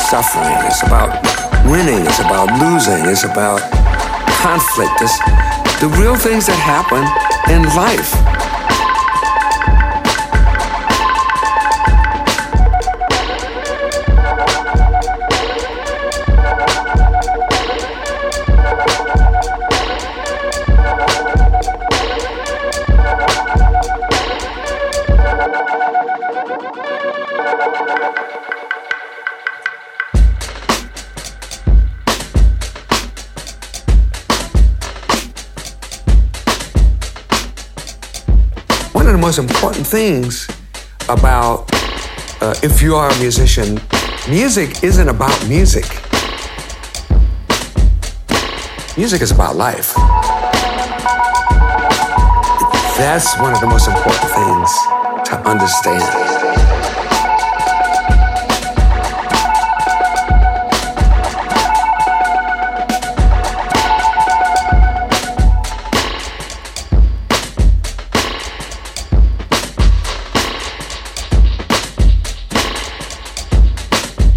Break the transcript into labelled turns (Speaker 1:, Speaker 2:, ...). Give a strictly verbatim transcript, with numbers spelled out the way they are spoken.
Speaker 1: suffering. It's about winning. It's about losing. It's about conflict. It's the real things that happen in life. One of the most important things about uh, if you are a musician, music isn't about music. Music is about life. That's one of the most important things to understand.